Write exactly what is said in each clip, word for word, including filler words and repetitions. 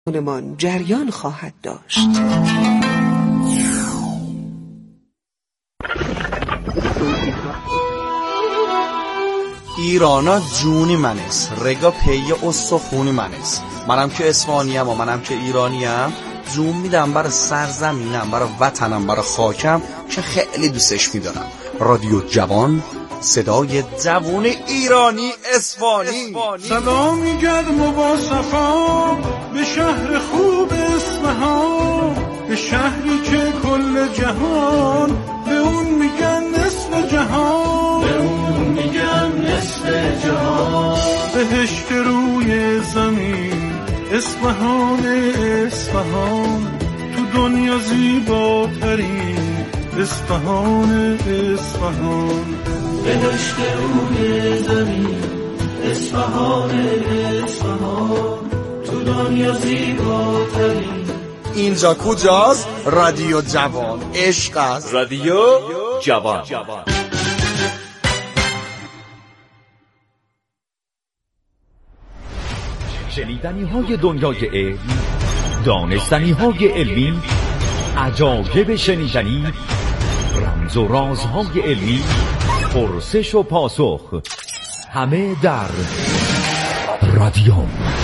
من جریان خواهد داشت. ایرانا جونی منست، رگا پی استخونی منست. منم که اصفهانیم و منم که ایرانیم، جون میدم برای سرزمینم، برای وطنم، برای خاکم که خیلی دوستش میدارم. رادیو جوان، صدای جوان ایرانی اصفهانی. سلامی گرم و با صفا به شهر خوب اصفهان، به شهری که کل جهان به اون میگن نصف جهان، به اون میگن نصف جهان. بهشت روی زمین اصفهان، اصفهان تو دنیا زیباترین اصفهان، اصفهان. بهشت روی زمین اصفهان، اصفهان تو دنیا زیباترین. اینجا کجاست؟ رادیو جوان، عشق است. رادیو جوان. شنیدنی های دنیای علم، دانستنی های علمی، عجایب شنیدنی، رمز و رازهای علمی، پرسش و پاسخ، همه در رادیو.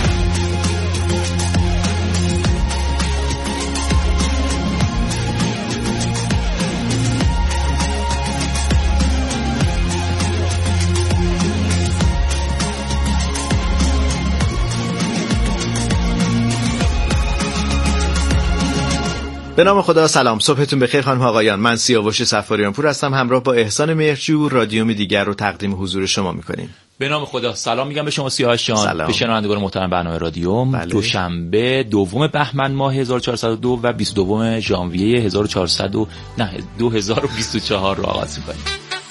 به نام خدا. سلام، صبحتون بخیر خانم آقایان. من سیاوش صفاریان پور هستم، همراه با احسان مهرجو رادیوم دیگر رو تقدیم حضور شما می‌کنیم. به نام خدا. سلام میگم به شما سیاوش جان، به شنوندگان محترم برنامه رادیوم. بله. دوشنبه دوم بهمن ماه هزار و چهارصد و دو و بیست و دو ژانویه هزار و چهارصد و نه دو هزار و بیست و چهار رو آغاز می‌کنیم.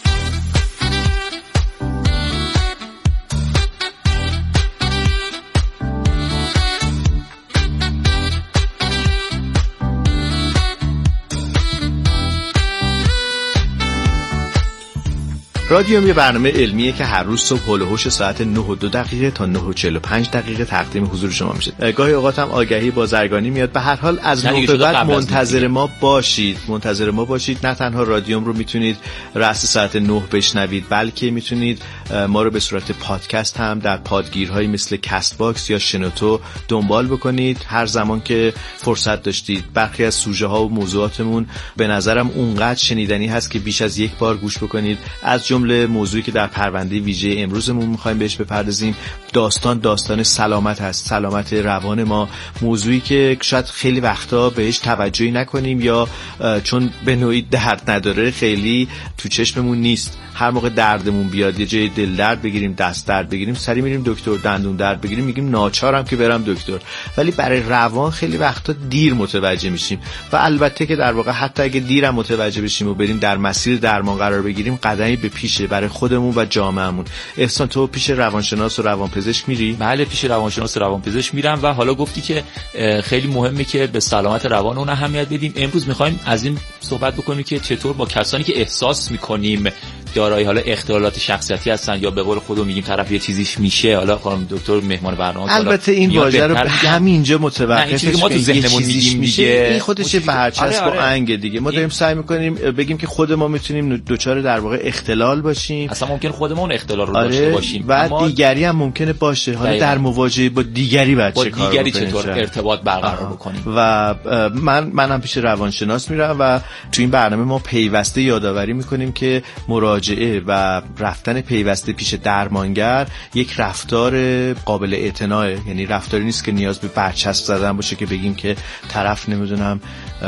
رادیوم یه برنامه علمیه که هر روز صبح هول و هوش ساعت نه و دو دقیقه تا نه و چهل و پنج دقیقه تقدیم حضور شما میشه. گاهی اوقات هم آگهی بازرگانی میاد. به هر حال از نه به بعد منتظر ما باشید. منتظر ما باشید. نه تنها رادیوم رو میتونید رأس ساعت نه بشنوید، بلکه میتونید ما رو به صورت پادکست هم در پادگیرهایی مثل کست باکس یا شنوتو دنبال بکنید هر زمان که فرصت داشتید. برخی از سوژه ها و موضوعاتمون به نظرم اونقدر شنیدنی هست که بیش از یک بار گوش بکنید. از جمله موضوعی که در پرونده ویژه امروزمون می‌خوایم بهش بپردازیم، داستان داستان سلامت هست، سلامت روان ما. موضوعی که شاید خیلی وقتا بهش توجهی نکنیم یا چون به نوعی درد نداره خیلی تو چشممون نیست. هر موقع دردمون بیاد، یه جای دل درد بگیریم، دست درد بگیریم، سری میریم دکتر، دندون درد بگیریم میگیم ناچارم که برم دکتر. ولی برای روان خیلی وقتا دیر متوجه میشیم و البته که در واقع حتی اگه دیرم متوجه بشیم و بریم در مسیر درمان قرار بگیریم، قدمی به پیشه برای خودمون و جامعهمون. احسان تو پیش روانشناس و روانپزشک میری؟ بله، پیش روانشناس و روانپزشک میرم و حالا گفتی که خیلی مهمه که به سلامت روان اون اهمیت بدیم. امروز میخوایم از این صحبت بکنیم که چطور با کسانی که احساس میکنیم دارای حالا اختلالات شخصیتی هستن یا به قول خودمون میگیم طرف یه چیزیش میشه، حالا خانم دکتر مهمان برنامه البته این واژه رو همینجا متوقفش ما تو ذهنمون میگیم دیگه، این خودش برچسب و آنگ دیگه. ما داریم سعی میکنیم بگیم که خود ما میتونیم دوچار در واقع اختلال باشیم. اصلا ممکن خودمون اختلال رو آره داشته باشیم و اما دیگری هم ممکنه باشه. حالا دقیقا. در مواجهه با دیگری باید چه کار دیگری چطور ارتباط برقرار بکنیم. و من منم پیش روانشناس میرم و تو این برنامه ما پیوسته یادآوری میکنیم که مراجعه و رفتن پیوسته پیش درمانگر یک رفتار قابل اعتناعه. یعنی رفتاری نیست که نیاز به برچسب زدن باشه که بگیم که طرف نمیدونم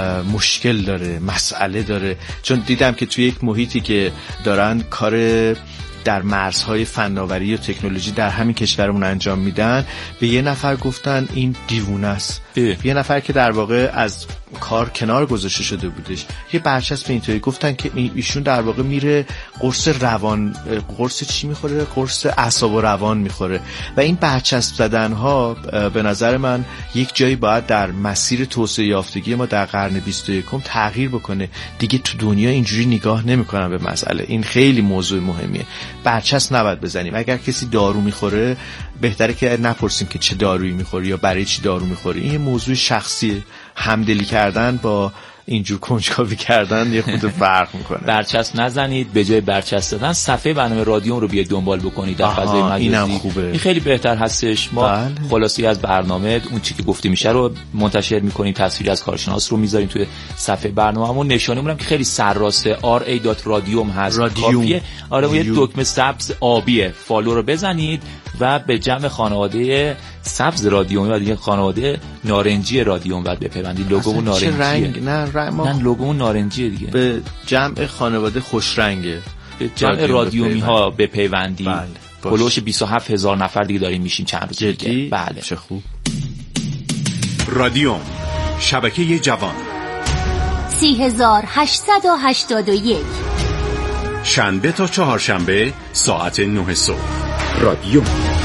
مشکل داره، مسئله داره. چون دیدم که توی یک محیطی که دارن کار در مرزهای فناوری و تکنولوژی در همین کشورمون انجام میدن، به یه نفر گفتن این دیوونه است. یه نفر که در واقع از کار کنار گذاشته شده بودش، یه برچسب اینطوری گفتن که ایشون در واقع میره قرص روان، قرص چی میخوره؟ قرص اعصاب و روان میخوره. و این برچسب زدن ها به نظر من یک جایی باید در مسیر توسعه یافتگی ما در قرن بیست و یکم تغییر بکنه. دیگه تو دنیا اینجوری نگاه نمیکنن به مسئله. این خیلی موضوع مهمیه. برچسب نباید بزنیم. اگر کسی دارو میخوره بهتره که نپرسیم که چه دارویی میخوری یا برای چی دارو میخوری. این یه موضوع شخصی، همدلی کردن با اینجور کنجکاوی کردن یه خود فرق میکنه. برچسب نزنید، به جای برچسب دادن صفحه برنامه رادیوم رو بیاید دنبال بکنید در فضای مجازی. اینم خوبه. این خیلی بهتر هستش. ما بله. خلاصی از برنامه اون چیزی که گفته میشه رو منتشر میکنیم، تصویری از کارشناس رو میذاریم توی صفحه برنامه‌مون، نشانه میدم که خیلی سرراسته آر ای دات رادیوم هست. کافیه آره یه دکمه سبز آبیه فالو رو بزنید و به جمع خانواده سبز رادیوم و دیگه خانواده نارنجی رادیوم بعد بپیوندید. لوگومون نارنجیه. رنگ؟ نه رنگ ما نه لوگومون نارنجیه دیگه. به جمع خانواده خوش رنگه، به جمع رادیومی ها بپیوندید. بله. پلوش بیست و هفت هزار نفر دیگه داریم میشیم چند روز دیگه. بله چه خوب. رادیوم شبکه جوان سی هزار هشتصد و هشتاد و یک شنبه تا چهارشنبه ساعت نه صبح. رادیوم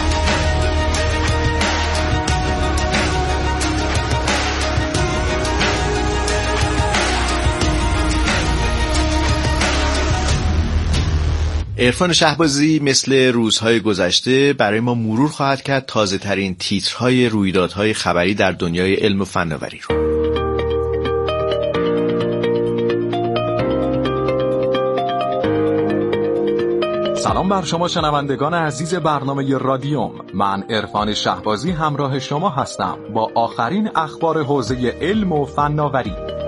عرفان شهبازی مثل روزهای گذشته برای ما مرور خواهد کرد تازه ترین تیترهای رویدادهای خبری در دنیای علم و فناوری رو. سلام بر شما شنوندگان عزیز برنامه رادیوم. من عرفان شهبازی همراه شما هستم با آخرین اخبار حوزه علم و فناوری.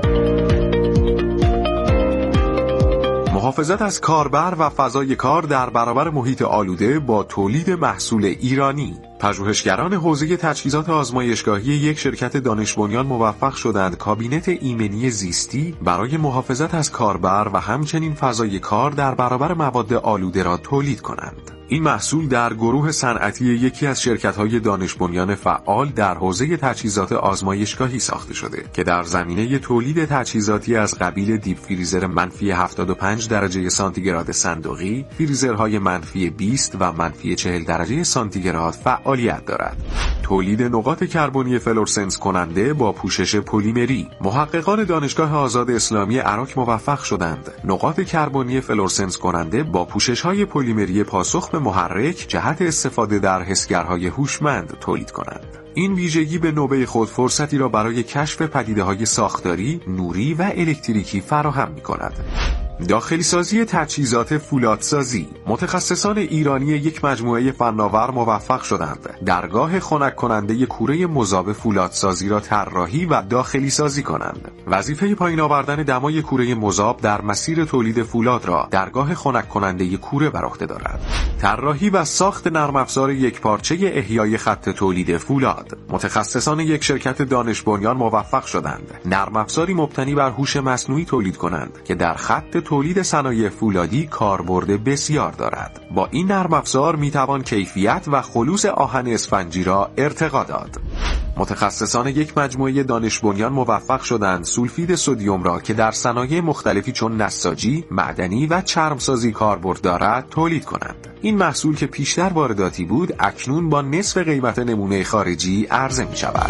محافظت از کاربر و فضای کار در برابر محیط آلوده با تولید محصول ایرانی. پژوهشگران حوزه تجهیزات آزمایشگاهی یک شرکت دانش بنیان موفق شدند کابینت ایمنی زیستی برای محافظت از کاربر و همچنین فضای کار در برابر مواد آلوده را تولید کنند. این محصول در گروه صنعتی یکی از شرکت‌های دانش بنیان فعال در حوزه تجهیزات آزمایشگاهی ساخته شده که در زمینه تولید تجهیزاتی از قبیل دیپ فریزر منفی هفتاد و پنج درجه سانتیگراد صندوقی، فریزرهای منفی بیست و منفی چهل درجه سانتیگراد فعالیت دارد. تولید نقاط کربنی فلورسنس کننده با پوشش پلیمری. محققان دانشگاه آزاد اسلامی عراق موفق شدند نقاط کربنی فلورسنس کننده با پوشش‌های پلیمری پاسخ به محرک جهت استفاده در حسگرهای هوشمند تولید کنند. این ویژگی به نوبه خود فرصتی را برای کشف پدیده‌های ساختاری، نوری و الکتریکی فراهم می‌کند. داخلی سازی تجهیزات فولادسازی. متخصصان ایرانی یک مجموعه فناور موفق شدند درگاه خنک کننده کوره مذاب فولادسازی را طراحی و داخلی سازی کنند. وظیفه پایین آوردن دمای کوره مذاب در مسیر تولید فولاد را درگاه خنک کننده کوره بر عهده دارد. طراحی و ساخت نرم افزار یکپارچه احیای خط تولید فولاد. متخصصان یک شرکت دانش بنیان موفق شدند نرم افزاری مبتنی بر هوش مصنوعی تولید کنند که در خط تولید صنایع فولادی کاربرد بسیار دارد. با این نرم افزار میتوان کیفیت و خلوص آهن اسفنجی را ارتقا داد. متخصصان یک مجموعه دانش بنیان موفق شدند سولفید سدیم را که در صنایع مختلفی چون نساجی، معدنی و چرمسازی کاربرد دارد تولید کنند. این محصول که پیشتر وارداتی بود اکنون با نصف قیمت نمونه خارجی عرضه می شود.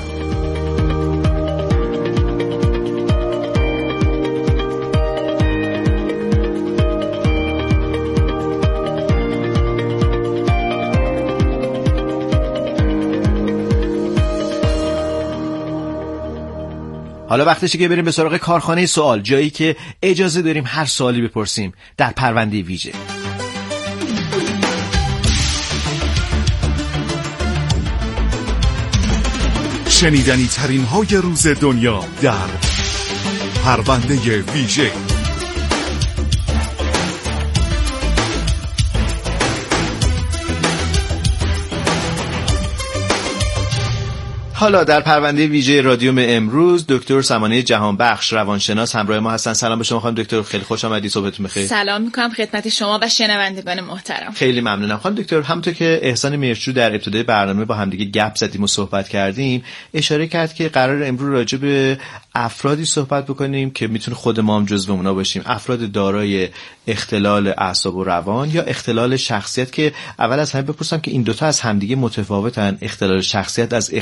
حالا وقتشه که بریم به سراغ کارخانه سوال، جایی که اجازه داریم هر سوالی بپرسیم در پرونده ویژه. شنیدنی ترین های روز دنیا در پرونده ویژه. حالا در پرونده ویژه رادیوم امروز دکتر سمانه جهانبخش روانشناس همراه ما هستن. سلام به شما خانم دکتر، خیلی خوش آمدید، صبحتون بخیر. سلام میکنم خدمت شما و شنوندگان محترم. خیلی ممنونم خانم دکتر. همونطور که احسان میرچو در ابتدای برنامه با همدیگه گپ زدیم و صحبت کردیم، اشاره کرد که قرار امروز راجع به افرادی صحبت بکنیم که میتونه خود ما هم جزو اونا باشیم، افراد دارای اختلال اعصاب و روان یا اختلال شخصیت، که اول از همه بپرسم که این دوتا از همدیگه متفاوتن؟ اختلال شخصیت از اختلال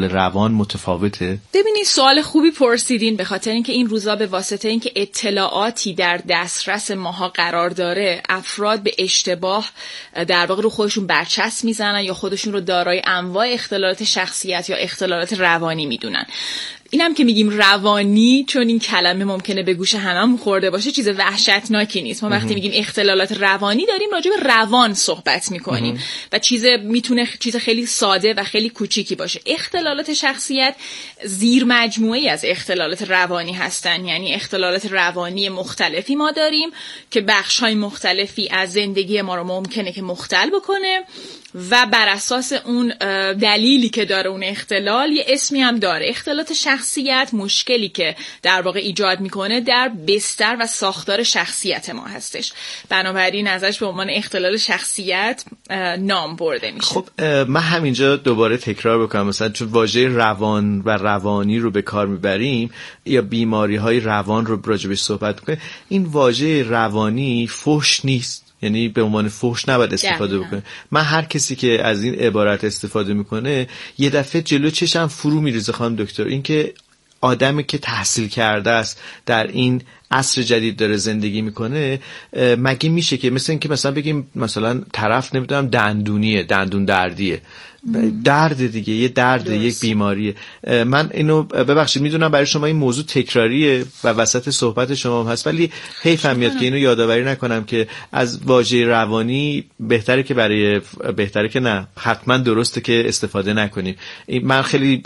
روان متفاوته؟ ببینید سوال خوبی پرسیدین، به خاطر اینکه این روزا به واسطه اینکه اطلاعاتی در دسترس ماها قرار داره، افراد به اشتباه در واقع رو خودشون برچسب میزنن یا خودشون رو دارای انواع اختلالات شخصیت یا اختلالات روانی میدونن. اینم که میگیم روانی، چون این کلمه ممکنه به گوش هممون خورده باشه، چیز وحشتناکی نیست. ما وقتی میگیم اختلالات روانی داریم راجع به روان صحبت میکنیم و چیز میتونه چیز خیلی ساده و خیلی کوچیکی باشه. اختلالات شخصیت زیر مجموعه‌ای از اختلالات روانی هستن، یعنی اختلالات روانی مختلفی ما داریم که بخش‌های مختلفی از زندگی ما رو ممکنه که مختل بکنه و بر اساس اون دلیلی که داره اون اختلال یه اسمی هم داره. اختلالات شخصیت مشکلی که در واقع ایجاد میکنه در بستر و ساختار شخصیت ما هستش، بنابراین ازش به عنوان اختلال شخصیت نام برده میشه. خب من همینجا دوباره تکرار بکنم، مثلا چون واژه روان و روانی رو به کار میبریم یا بیماری های روان رو راجبش صحبت میکنیم، این واژه روانی فحش نیست، یعنی به عنوان فحش نباید استفاده بکنه. من هر کسی که از این عبارت استفاده میکنه یه دفعه جلو چشم فرو میریزه خانم دکتر. این که آدمی که تحصیل کرده است در این عصر جدید داره زندگی میکنه، مگه میشه که مثلا اینکه مثلا بگیم مثلا طرف نمیدونم دندونیه، دندون دردیه، درد دیگه، یه درد، یک بیماریه. من اینو ببخشید میدونم برای شما این موضوع تکراریه و وسط صحبت شما هم هست، ولی حیفم میاد که اینو یادآوری نکنم که از واژه روانی بهتره که برای بهتره که نه حتما درسته که استفاده نکنیم. من خیلی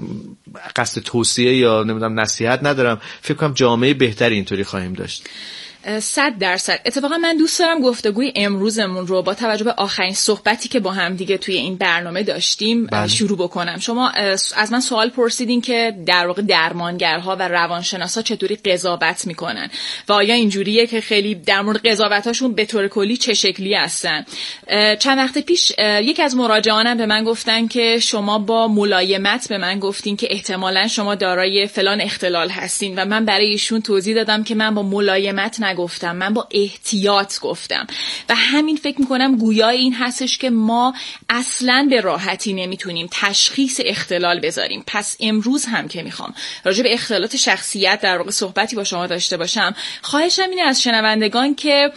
قصد توصیه یا نمیدونم نصیحت ندارم، فکر کنم جامعه بهتری اینطوری خواهیم داشت. صد درصد. اتفاقا من دوست دارم گفتگوی امروزمون رو با توجه به آخرین صحبتی که با هم دیگه توی این برنامه داشتیم بله. شروع بکنم. شما از من سوال پرسیدین که در واقع درمانگرها و روانشناسا چطوری قضاوت میکنن و آیا اینجوریه که خیلی در مورد قضاوتاشون به طور کلی چه شکلی هستن. چند وقت پیش یک از مراجعانم به من گفتن که شما با ملایمت به من گفتین که احتمالاً شما دارای فلان اختلال هستین و من برای ایشون توضیح دادم که من با ملایمت گفتم، من با احتیاط گفتم و همین فکر میکنم گویای این هستش که ما اصلاً به راحتی نمیتونیم تشخیص اختلال بذاریم. پس امروز هم که میخوام راجع به اختلالات شخصیت در واقع صحبتی با شما داشته باشم، خواهشم اینه از شنوندگان که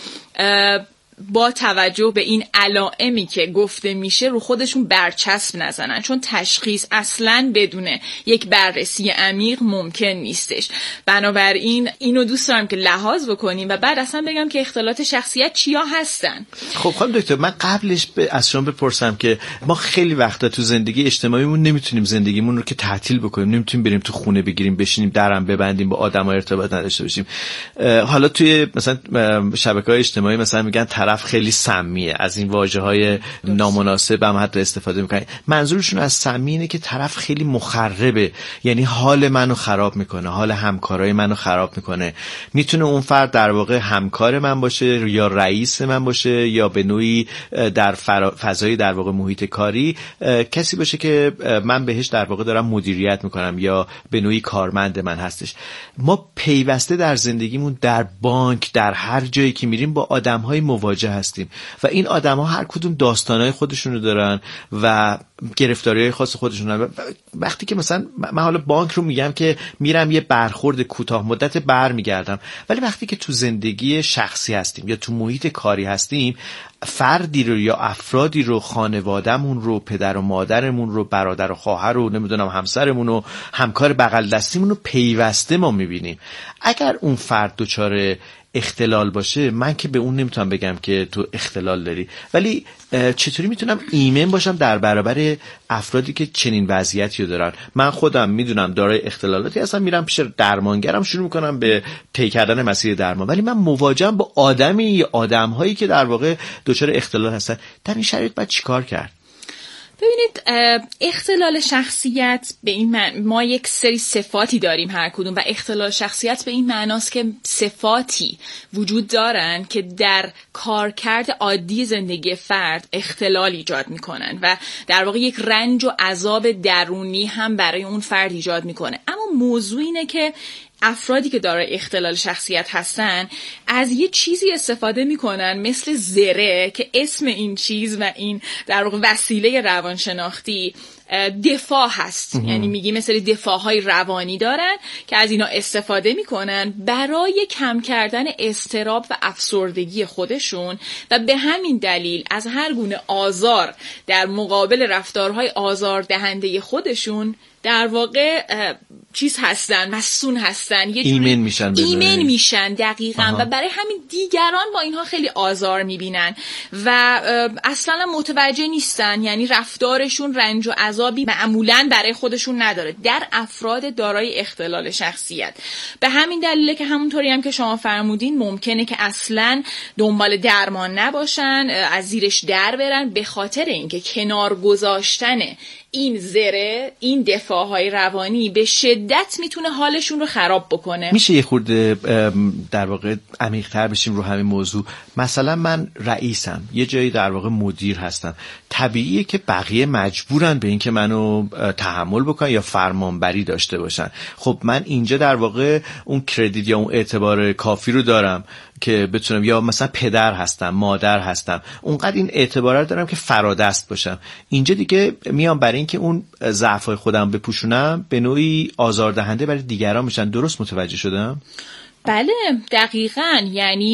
با توجه به این علائمی که گفته میشه رو خودشون برچسب نزنن، چون تشخیص اصلاً بدون یک بررسی عمیق ممکن نیستش. بنابراین اینو دوست دارم که لحاظ بکنیم و بعد اصلا بگم که اختلالات شخصیت چیا هستن. خب خانم دکتر، من قبلش از شما بپرسم که ما خیلی وقتا تو زندگی اجتماعیمون نمیتونیم زندگیمون رو که تعطیل بکنیم، نمیتونیم بریم تو خونه بگیریم بشینیم درم ببندیم با آدم‌ها ارتباط نداشته باشیم. حالا توی مثلا شبکه‌های اجتماعی مثلا میگن طرف خیلی سمیه، از این واژه‌های نامناسب هم حتی استفاده میکنن. منظورشون از سمی اینه که طرف خیلی مخربه، یعنی حال منو خراب میکنه، حال همکارای منو خراب میکنه. میتونه اون فرد در واقع همکار من باشه یا رئیس من باشه یا به نوعی در فضای در واقع محیط کاری کسی باشه که من بهش در واقع دارم مدیریت میکنم یا به نوعی کارمند من هستش. ما پیوسته در زندگیمون، در بانک، در هر جایی که میریم با آدم‌های مواجه هستیم و این آدم‌ها هر کدوم داستانای خودشونو دارن و گرفتاری‌های خاص خودشون دارن. وقتی که مثلا من حالا بانک رو میگم که میرم یه برخورد کوتاه مدت برمیگردم، ولی وقتی که تو زندگی شخصی هستیم یا تو محیط کاری هستیم، فردی رو یا افرادی رو، خانواده‌مون رو، پدر و مادرمون رو، برادر و خواهر رو، نمیدونم همسرمون رو، همکار بغل دستیمون رو پیوسته ما میبینیم. اگر اون فرد دچار اختلال باشه، من که به اون نمیتونم بگم که تو اختلال داری، ولی چطوری میتونم ایمن باشم در برابر افرادی که چنین وضعیتی رو دارن؟ من خودم میدونم دارای اختلالاتی هستم، میرم پیش درمانگرم، شروع میکنم به طی کردن مسیر درمان، ولی من مواجهم با آدمی یا آدم‌هایی که در واقع دچار اختلال هستن. در این شرایط باید چیکار کرد؟ ببینید، اختلال شخصیت به این معنی ما یک سری صفاتی داریم هر کدوم و اختلال شخصیت به این معناست که صفاتی وجود دارن که در کارکرد عادی زندگی فرد اختلال ایجاد میکنن و در واقع یک رنج و عذاب درونی هم برای اون فرد ایجاد میکنه. اما موضوع اینه که افرادی که دارای اختلال شخصیت هستن از یه چیزی استفاده میکنن مثل زره که اسم این چیز و این در واقع وسیله روانشناختی دفاع هست. یعنی میگی مثل دفاعهای روانی دارن که از اینا استفاده میکنن برای کم کردن اضطراب و افسردگی خودشون و به همین دلیل از هر گونه آزار در مقابل رفتارهای آزاردهنده خودشون در واقع چیز هستن، مسئول هستن، یه ایمن میشن ایمن میشن دقیقاً. آها. و برای همین دیگران با اینها خیلی آزار میبینن و اصلا متوجه نیستن، یعنی رفتارشون رنج و عذابی معمولاً برای خودشون نداره در افراد دارای اختلال شخصیت. به همین دلیله که همونطوری هم که شما فرمودین ممکنه که اصلا دنبال درمان نباشن، از زیرش در برن، به خاطر اینکه کنار گذاشتن این زره، این دفاعهای روانی به شدت میتونه حالشون رو خراب بکنه. میشه یه خورده در واقع عمیق‌تر بشیم رو همین موضوع؟ مثلا من رئیسم، یه جایی در واقع مدیر هستم، طبیعیه که بقیه مجبورن به این که منو تحمل بکنن یا فرمانبری داشته باشن. خب من اینجا در واقع اون کردیت یا اون اعتبار کافی رو دارم که بتونم، یا مثلا پدر هستم، مادر هستم، اونقدر این اعتبار رو دارم که فرادست باشم. اینجا دیگه میام برای اینکه اون ضعف‌های خودم بپوشونم به نوعی آزاردهنده برای دیگران میشن. درست متوجه شدم؟ بله دقیقاً. یعنی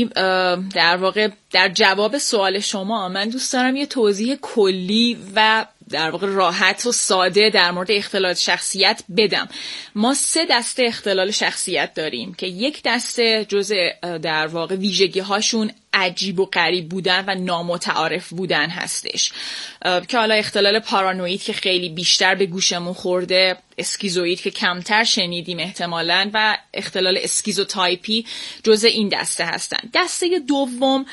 در واقع در جواب سوال شما من دوست دارم یه توضیح کلی و در واقع راحت و ساده در مورد اختلال شخصیت بدم. ما سه دسته اختلال شخصیت داریم که یک دسته جزء در واقع ویژگی هاشون عجیب و غریب بودن و نامتعارف بودن هستش، که حالا اختلال پارانوید که خیلی بیشتر به گوشمون خورده، اسکیزوئید که کمتر شنیدیم احتمالاً، و اختلال اسکیزوتایپی جزء این دسته هستن. دسته دوم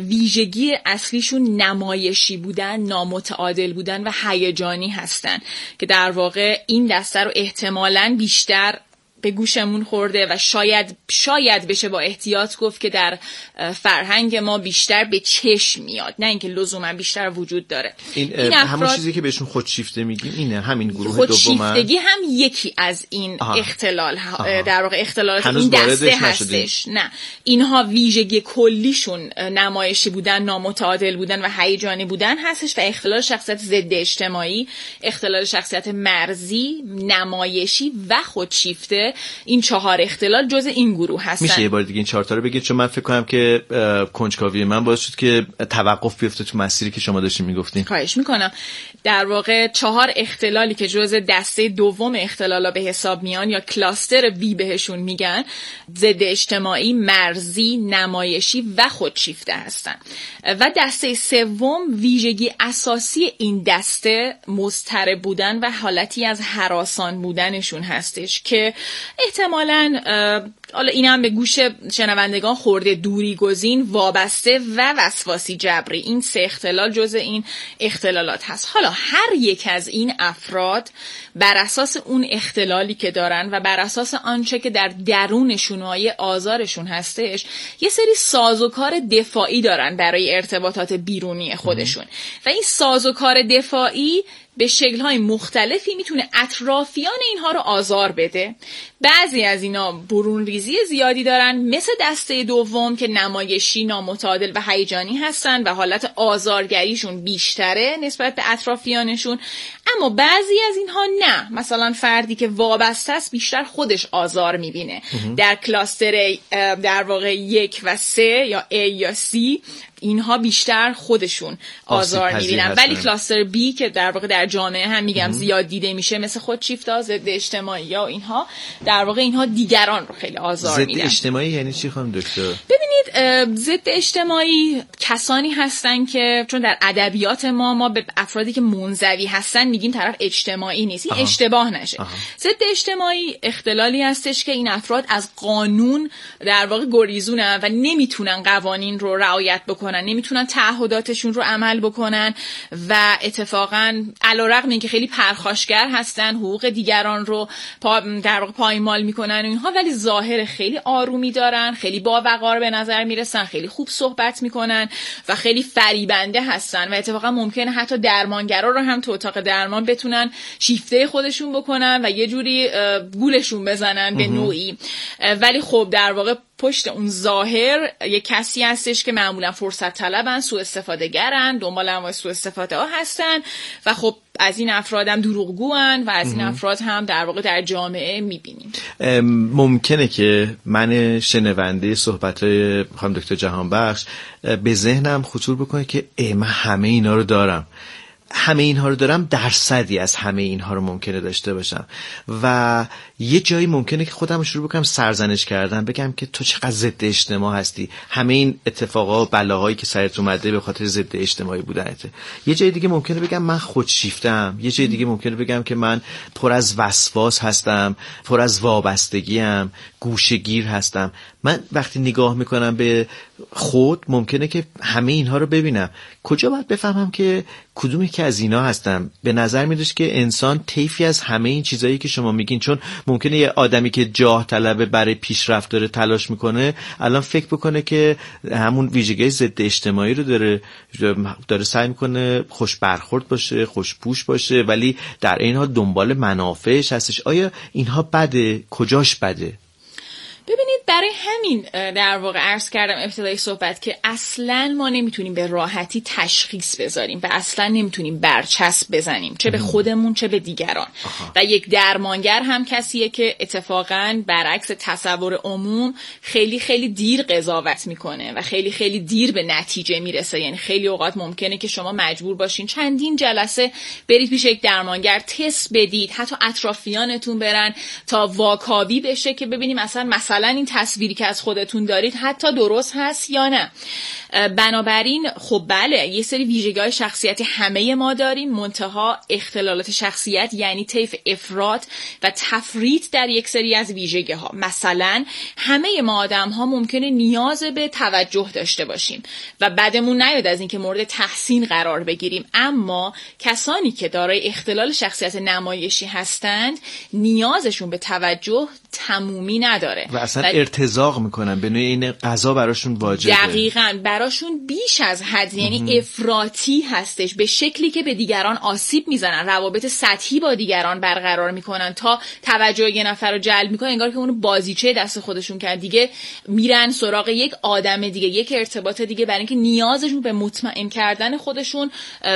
ویژگی اصلیشون نمایشی بودن، نامتعادل بودن و هیجانی هستن که در واقع این دسته رو احتمالاً بیشتر به گوشمون خورده و شاید شاید بشه با احتیاط گفت که در فرهنگ ما بیشتر به چشم میاد، نه اینکه لزوما بیشتر وجود داره. این, این همون چیزی که بهشون خودشیفته میگیم اینه، همین گروه دوم. خودشیفتگی هم یکی از این آها. اختلال آها. در واقع اختلالات این دسته هستش. نه، اینها ویژگی کلیشون نمایشی بودن، نامتعادل بودن و هیجانی بودن هستش و اختلال شخصیت ضد اجتماعی، اختلال شخصیت مرزی، نمایشی و خودشیفته، این چهار اختلال جز این گروه هستن. میشه یه بار دیگه این چهار تا رو بگید؟ چون من فکر کنم که کنجکاوی من باعث شد که توقف بیفته تو مسیری که شما داشتین میگفتین. خواهش میکنم. در واقع چهار اختلالی که جز دسته دوم اختلالا به حساب میان یا کلاستر وی بهشون میگن، ضد اجتماعی، مرزی، نمایشی و خودشیفته هستن. و دسته سوم ویژگی اساسی این دسته مضطرب بودن و حالتی از هراسان بودنشون هستش که احتمالاً حالا این هم به گوش شنوندگان خورده، دوری گزین، وابسته و وسواسی جبری. این سه اختلال جزء این اختلالات هست. حالا هر یک از این افراد بر اساس اون اختلالی که دارن و بر اساس آنچه که در درونشون و آزارشون هستش یه سری سازوکار دفاعی دارن برای ارتباطات بیرونی خودشون و این سازوکار دفاعی به شکل‌های مختلفی میتونه اطرافیان اینها رو آزار بده. بعضی از اینا برون ریزی زیادی دارن، مثل دسته دوم که نمایشی، نامتعادل و هیجانی هستن و حالت آزارگریشون بیشتره نسبت به اطرافیانشون. اما بعضی از اینها نه، مثلا فردی که وابسته است بیشتر خودش آزار میبینه. در کلاستر در واقع یک و سه یا A یا C اینها بیشتر خودشون آزار میبینن، ولی کلاستر بی که در واقع در جامعه هم میگم زیاد دیده میشه، مثل خودشیفتا، ضد اجتماعی یا اینها، در واقع اینها دیگران رو خیلی آزار میدن. ضد اجتماعی یعنی چی خانم دکتر؟ ببینید، ضد اجتماعی کسانی هستن که چون در ادبیات ما ما به افرادی که منزوی هستن میگیم طرف اجتماعی نیست، این اشتباه نشه. ضد اجتماعی اختلالی هستش که این افراد از قانون در واقع گریزونن و نمیتونن قوانین رو رعایت بکنن، نمیتونن تعهداتشون رو عمل بکنن و اتفاقا علیرغم اینکه خیلی پرخاشگر هستن، حقوق دیگران رو پا در واقع پایمال میکنن و اینها، ولی ظاهر خیلی آرومی دارن، خیلی باوقار به نظر میرسن، خیلی خوب صحبت میکنن و خیلی فریبنده هستن و اتفاقا ممکنه حتی درمانگرا رو هم تو اتاق درمان بتونن شیفته خودشون بکنن و یه جوری گولشون بزنن به نوعی. ولی خب در واقع پشت اون ظاهر یه کسی هستش که معمولا فرصت طلبن، سوء استفاده گرن، دنبال انواع سوء استفاده ها هستن و خب از این افراد هم دروغگوان و از این افراد هم در واقع در جامعه میبینیم. ممکنه که من شنونده صحبت‌های خانم دکتر جهانبخش به ذهنم خطور بکنه که ای من همه اینا رو دارم، همه اینها رو دارم، درصدی از همه اینها رو ممکنه داشته باشم و یه جایی ممکنه که خودم رو شروع بکنم سرزنش کردن، بگم که تو چقدر ضد اجتماع هستی، همه این اتفاقا و بلاهایی که سرت اومده به خاطر ضد اجتماعی بودنته. یه جای دیگه ممکنه بگم من خودشیفتم، یه جای دیگه ممکنه بگم که من پر از وسواس هستم، پر از وابستگیم، گوشه‌گیر هستم. من وقتی نگاه میکنم به خود ممکنه که همه اینها رو ببینم. کجا باید بفهمم که کدومی که از اینا هستم؟ به نظر میاد که انسان طیفی از همه این چیزایی که شما میگین، چون ممکنه یه آدمی که جاه طلبه برای پیشرفت داره تلاش میکنه الان فکر بکنه که همون ویژگی ضد اجتماعی رو داره داره سعی میکنه خوش برخورد باشه، خوش پوش باشه، ولی در این حال دنبال منافعش هستش. آیا اینها بده؟ کجاش بده؟ ببینید برای همین در واقع عرض کردم ابتدای صحبت که اصلا ما نمیتونیم به راحتی تشخیص بذاریم و اصلا نمیتونیم برچسب بزنیم، چه به خودمون چه به دیگران. آها. و یک درمانگر هم کسیه که اتفاقا برعکس تصور عموم خیلی خیلی دیر قضاوت میکنه و خیلی خیلی دیر به نتیجه میرسه. یعنی خیلی اوقات ممکنه که شما مجبور باشین چندین جلسه برید پیش یک درمانگر تست بدید، حتی اطرافیانتون برن تا واکاوی بشه که ببینیم اصلا مثلا مثلا این تصویری که از خودتون دارید حتی درست هست یا نه. بنابراین خب بله یه سری ویژگی‌های شخصیتی همه ما داریم، منتها اختلالات شخصیت یعنی طیف افراط و تفریط در یک سری از ویژگی‌ها. مثلا همه ما آدم‌ها ممکنه نیاز به توجه داشته باشیم و بعدمون نیاد از اینکه مورد تحسین قرار بگیریم، اما کسانی که دارای اختلال شخصیت نمایشی هستند نیازشون به توجه تمومی نداره و اصلا ارتزاق میکنن به نوعی این قضا براشون واجبه. دقیقاً براشون بیش از حد، یعنی افراطی هستش، به شکلی که به دیگران آسیب میزنن، روابط سطحی با دیگران برقرار میکنن تا توجه یه نفر رو جلب میکنن، انگار که اونو بازیچه دست خودشون کرد، دیگه میرن سراغ یک آدم دیگه، یک ارتباط دیگه، برای اینکه نیازشون به مطمئن کردن خودشون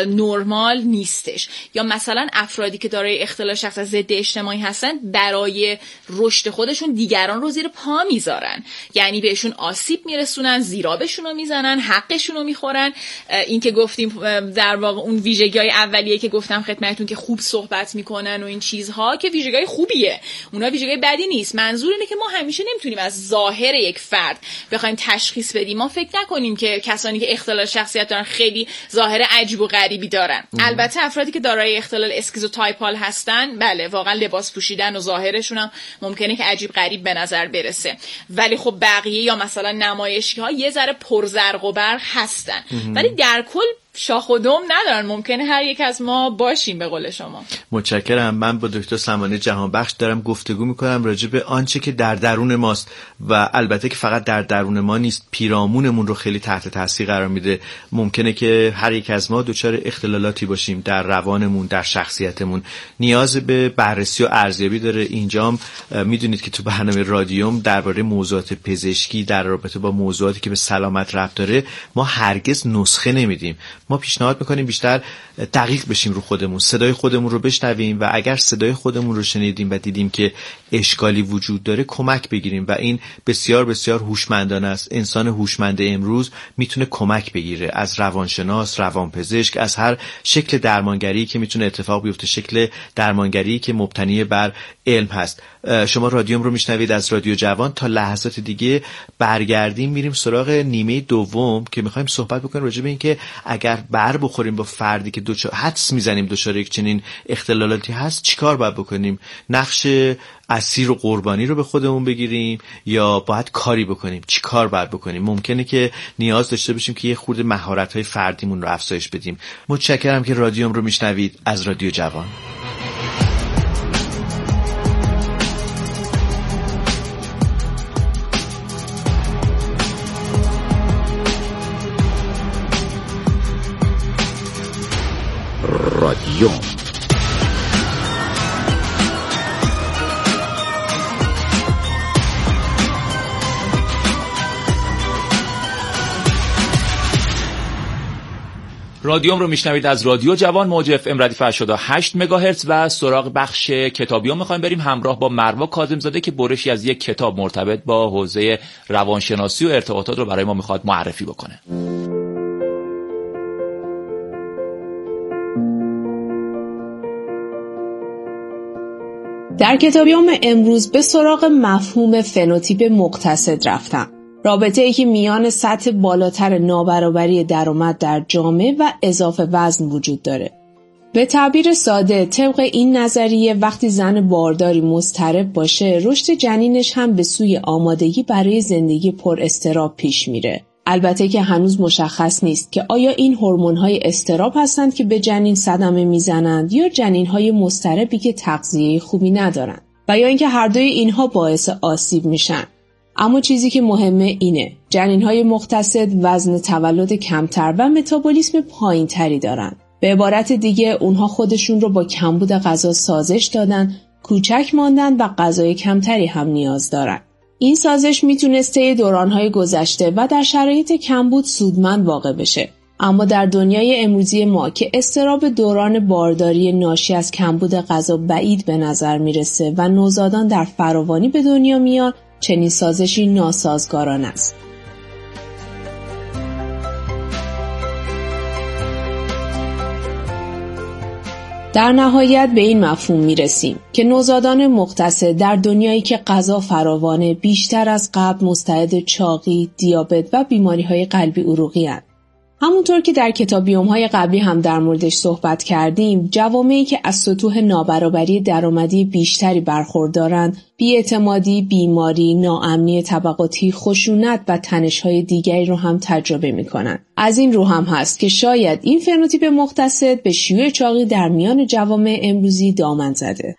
نرمال نیستش. یا مثلا افرادی که دارای اختلال شخصیت ضد اجتماعی هستن برای رشد خودشون دیگران رو زیر پا میذارن، یعنی بهشون آسیب میرسونن، زیرابشون رو میزنن، حقشون رو میخورن. این که گفتیم در واقع اون ویژگی‌های اولیه که گفتم خدمتتون که خوب صحبت میکنن و این چیزها که ویژگی‌های خوبیه، اونها ویژگی بدی نیست. منظور اینه که ما همیشه نمیتونیم از ظاهر یک فرد بخوایم تشخیص بدیم. ما فکر نکنیم که کسانی که اختلال شخصیت دارن خیلی ظاهر عجیب و غریبی دارن. ام. البته افرادی که دارای اختلال اسکیزوتایپال هستن بله واقعا لباس پوشیدن و ظاهرشون هم ممکنه که عجیب غریب به نظر برسه، ولی خب بقیه یا مثلا نمایشی‌ها یه ذره پرزرق و برق هستن، ولی در کل شاخ و دم ندارن. ممکنه هر یک از ما باشیم به قول شما. متشکرم. من با دکتر سمانی جهانبخش دارم گفتگو میکنم راجع به آنچه که در درون ماست و البته که فقط در درون ما نیست، پیرامونمون رو خیلی تحت تاثیر قرار میده. ممکنه که هر یک از ما دچار اختلالاتی باشیم در روانمون، در شخصیتمون. نیاز به بررسی و ارزیابی داره. اینجام میدونید که تو برنامه رادیوم درباره موضوعات پزشکی در رابطه با موضوعاتی که به سلامت ربط داره ما هرگز نسخه نمیدیم. ما پیشنهاد میکنیم بیشتر دقیق بشیم رو خودمون، صدای خودمون رو بشنویم و اگر صدای خودمون رو شنیدیم و دیدیم که اشکالی وجود داره کمک بگیریم و این بسیار بسیار هوشمندانه است. انسان هوشمند امروز میتونه کمک بگیره از روانشناس، روانپزشک، از هر شکل درمانگری که میتونه اتفاق بیفته، شکل درمانگری که مبتنی بر علم هست. شما رادیوم رو میشنوید از رادیو جوان. تا لحظات دیگه برگردیم میریم سراغ نیمه دوم که میخوایم صحبت بکنیم راجع به این که اگر بر بخوریم با فردی که دوچار حدس میزنیم دچار یک چنین اختلالاتی هست چیکار باید بکنیم؟ نقش اسیر و قربانی رو به خودمون بگیریم یا باید کاری بکنیم؟ چی کار باید بکنیم؟ ممکنه که نیاز داشته باشیم که یه خورده مهارت‌های فردیمون رو افزایش بدیم. متشکرم که رادیوم رو میشنوید از رادیو جوان. رادیو رادیوم رو میشنوید از رادیو جوان موج اف ام ردیف هشتاد و هشت مگاهرتز و سراغ بخش کتابیام میخوایم بریم همراه با مروه کاظم‌زاده که برشی از یک کتاب مرتبط با حوزه روانشناسی و ارتباطات رو برای ما میخواد معرفی بکنه. در کتابیام امروز به سراغ مفهوم فنوتیپ مقتصد رفتم. رابطه ای که میان سطح بالاتر نابرابری درآمد در جامعه و اضافه وزن وجود داره. به تعبیر ساده، طبق این نظریه وقتی زن بارداری مضطرب باشه، رشد جنینش هم به سوی آمادگی برای زندگی پر اضطراب پیش میره. البته که هنوز مشخص نیست که آیا این هورمون‌های اضطراب هستند که به جنین صدمه میزنند یا جنین‌های مضطربی که تغذیه خوبی ندارند و یا اینکه هر دوی اینها باعث آسیب میشن. اما چیزی که مهمه اینه جنین‌های مقتصد وزن تولد کمتر و متابولیسم پایین‌تری دارن. به عبارت دیگه اونها خودشون رو با کمبود غذا سازش دادن، کوچک ماندن و غذای کمتری هم نیاز دارن. این سازش میتونسته دوران‌های گذشته و در شرایط کمبود سودمند واقع بشه. اما در دنیای امروزی ما که اضطراب دوران بارداری ناشی از کمبود غذا بعید به نظر میرسه و نوزادان در فراوانی به دنیا میان، چنین سازشی ناسازگاران است. در نهایت به این مفهوم میرسیم که نوزادان مقتصد در دنیایی که غذا فراوانه بیشتر از قبل مستعد چاقی، دیابت و بیماری‌های قلبی عروقی هستند. همونطور که در کتابیوم‌های قبلی هم در موردش صحبت کردیم، جوامعی که از سطوح نابرابری درآمدی بیشتری برخوردارند، بی‌اعتمادی، بیماری، ناامنی طبقاتی، خشونت و تنش‌های دیگری رو هم تجربه می‌کنند. از این رو هم هست که شاید این فنوتیپ مقتصد به شیوع چاقی در میان جوامع امروزی دامن زده.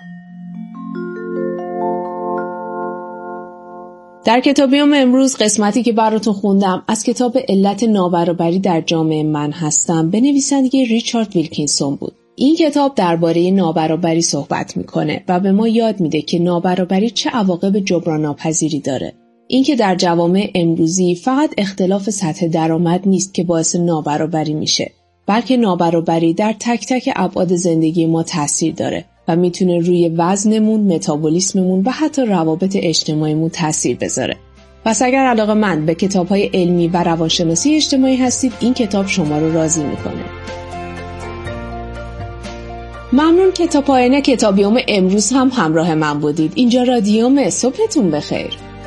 در کتابیام امروز قسمتی که براتون خوندم از کتاب علت نابرابری در جامعه من هستم به نویسنده ریچارد ویلکینسون بود. این کتاب درباره نابرابری صحبت میکنه و به ما یاد میده که نابرابری چه عواقب جبران ناپذیری داره. این که در جوامع امروزی فقط اختلاف سطح درآمد نیست که باعث نابرابری میشه، بلکه نابرابری در تک تک ابعاد زندگی ما تاثیر داره و میتونه روی وزنمون، متابولیسممون و حتی روابط اجتماعیمون تاثیر بذاره. پس اگر علاقه‌مند به کتاب‌های علمی و روانشناسی اجتماعی هستید، این کتاب شما رو راضی میکنه. ممنون که تا پایان کتابیوم امروز هم همراه من بودید. اینجا رادیوم، صبحتون بخیر.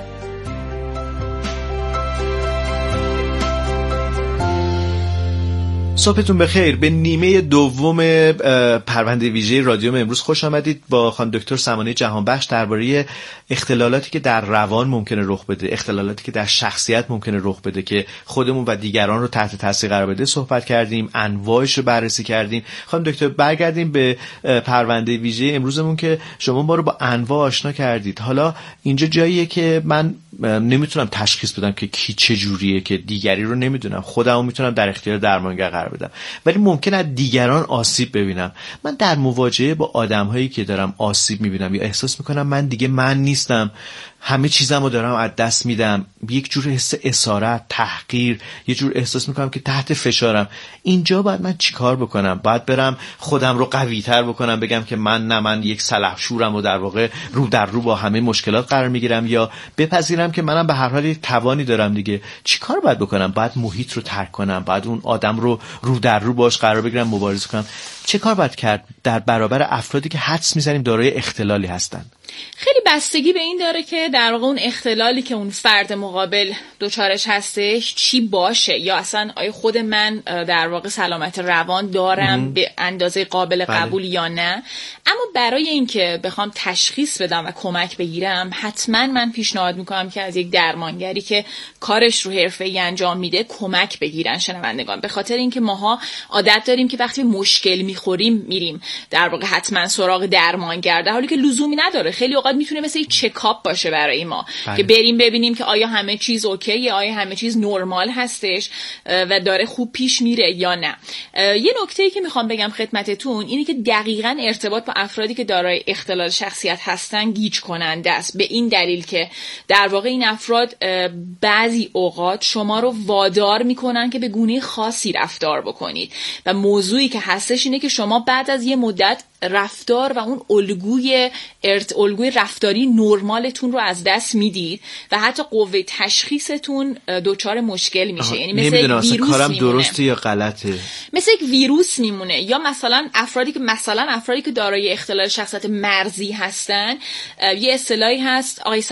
صبحتون بخیر. به نیمه دوم پرونده ویژه رادیوم امروز خوش آمدید. با خانم دکتر سمانه جهانبخش درباره اختلالاتی که در روان ممکنه رخ بده، اختلالاتی که در شخصیت ممکنه رخ بده که خودمون و دیگران رو تحت تاثیر قرار بده صحبت کردیم، انواعش رو بررسی کردیم. خانم دکتر برگردیم به پرونده ویژه امروزمون که شما ما رو با انواع آشنا کردید. حالا اینجا جاییه که من نمیتونم تشخیص بدم که کی چه جوریه، که دیگری رو نمیدونم، خودمو میتونم در اختیار درمانگر قرار بدم، ولی ممکنه از دیگران آسیب ببینم. من در مواجهه با آدم‌هایی که دارم آسیب میبینم یا احساس میکنم من دیگه من نیستم، همه چیزمو دارم از دست میدم، یک جور حس اسارت، تحقیر، یه جور احساس میکنم که تحت فشارم. اینجا باید من چیکار بکنم؟ باید برم خودم رو قوی‌تر بکنم، بگم که من نه، من یک سلحشورم و در واقع رو در رو با همه مشکلات قرار میگیرم، یا بپذیرم که منم به هر حال یک توانی دارم دیگه. چیکار باید بکنم؟ باید محیط رو ترک کنم، باید اون آدم رو رو در رو باش قرار بگیرم، مبارزه کنم. چه کار باید کرد در برابر افرادی که حدس میزنیم دارای اختلالی هستن؟ خیلی بستگی به این داره که در واقع اون اختلالی که اون فرد مقابل دوچارش هستش چی باشه، یا اصلا آیا خود من در واقع سلامت روان دارم ام. به اندازه قابل بله. قبول یا نه. اما برای اینکه بخوام تشخیص بدم و کمک بگیرم، حتما من پیشنهاد میکنم که از یک درمانگری که کارش رو حرفه‌ای انجام میده کمک بگیرن شنوندگان. به خاطر اینکه ماها عادت داریم که وقتی مشکل میخوریم میریم در واقع حتما سراغ درمانگر، در حالی که لزومی نداره. خیلی اوقات میتونه مثل یه چکاپ باشه برای ما بله. که بریم ببینیم که آیا همه چیز اوکیه، آیا همه چیز نرمال هستش و داره خوب پیش میره یا نه. یه نکته‌ای که میخوام بگم خدمتتون اینه که دقیقاً ارتباط با افرادی که دارای اختلال شخصیت هستن گیج کننده است، به این دلیل که در واقع این افراد بعضی اوقات شما رو وادار میکنن که به گونه خاصی رفتار بکنید و موضوعی که هستش اینه که شما بعد از یه مدت رفتار و اون الگوی ارت الگوی رفتاری نرمالتون رو از دست میدید و حتی قوه تشخیصتون دچار مشکل میشه. یعنی مثل یک ویروس کارم میمونه. درسته یا غلطه، مثل یک ویروس میمونه. یا مثلا افرادی که مثلا افرادی که دارای اختلال شخصیت مرزی هستن، یه اصطلاحی هست آقای